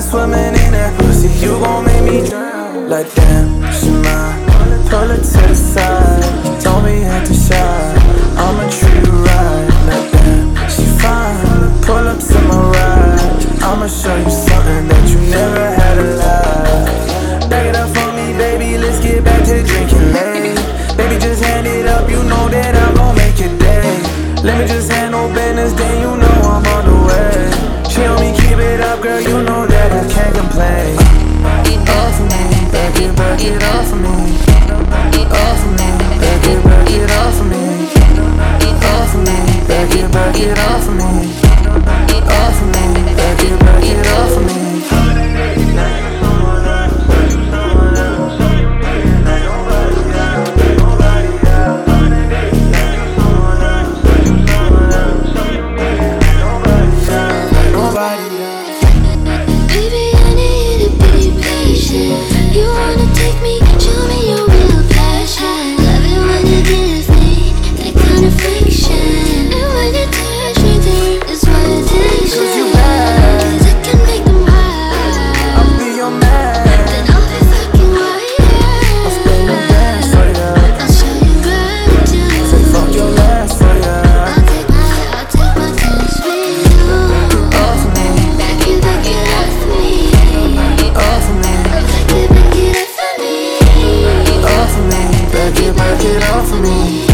swimming in that pussy, you gon' make me drown. Like damn, she mine. Pull it to the side, don't be acting shy. I'ma treat you right. Like damn, she fine. Pull up to my ride, I'ma show you something that you never had alive. Back it up for me, baby, let's get back to drinking late. Baby, just hand it up, you know that I'm gon' make your day. Let me just handle business, then you know I'm on the way. She on me, keep it up, girl, you know that I can't complain. Off of me, back it off of me. Off of me, back it off of me. Off of me, back it off of me. Off of me, back it off of me. Get off of me.